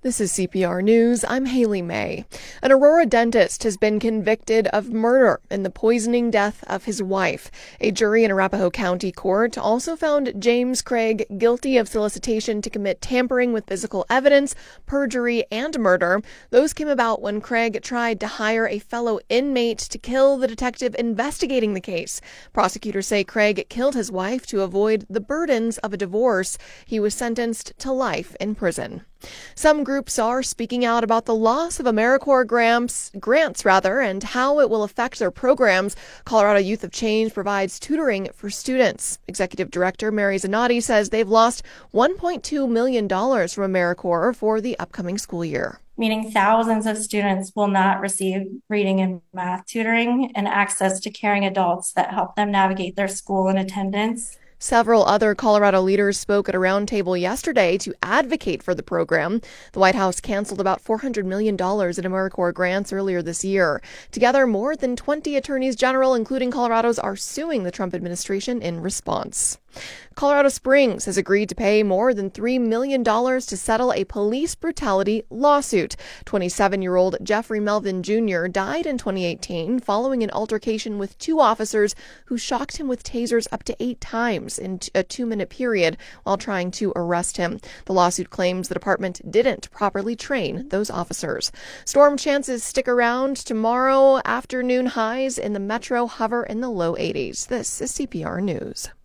This is CPR News. I'm Haley May. An Aurora dentist has been convicted of murder in the poisoning death of his wife. A jury in Arapahoe County Court also found James Craig guilty of solicitation to commit tampering with physical evidence, perjury, and murder. Those came about when Craig tried to hire a fellow inmate to kill the detective investigating the case. Prosecutors say Craig killed his wife to avoid the burdens of a divorce. He was sentenced to life in prison. Some groups are speaking out about the loss of AmeriCorps grants, and how it will affect their programs. Colorado Youth of Change provides tutoring for students. Executive Director Mary Zanotti says they've lost $1.2 million from AmeriCorps for the upcoming school year. Meaning thousands of students will not receive reading and math tutoring and access to caring adults that help them navigate their school and attendance. Several other Colorado leaders spoke at a roundtable yesterday to advocate for the program. The White House canceled about $400 million in AmeriCorps grants earlier this year. Together, more than 20 attorneys general, including Colorado's, are suing the Trump administration in response. Colorado Springs has agreed to pay more than $3 million to settle a police brutality lawsuit. 27-year-old Jeffrey Melvin Jr. died in 2018 following an altercation with two officers who shocked him with tasers up to 8 times in a 2-minute period while trying to arrest him. The lawsuit claims the department didn't properly train those officers. Storm chances stick around tomorrow. Afternoon highs in the metro hover in the low 80s. This is CPR News.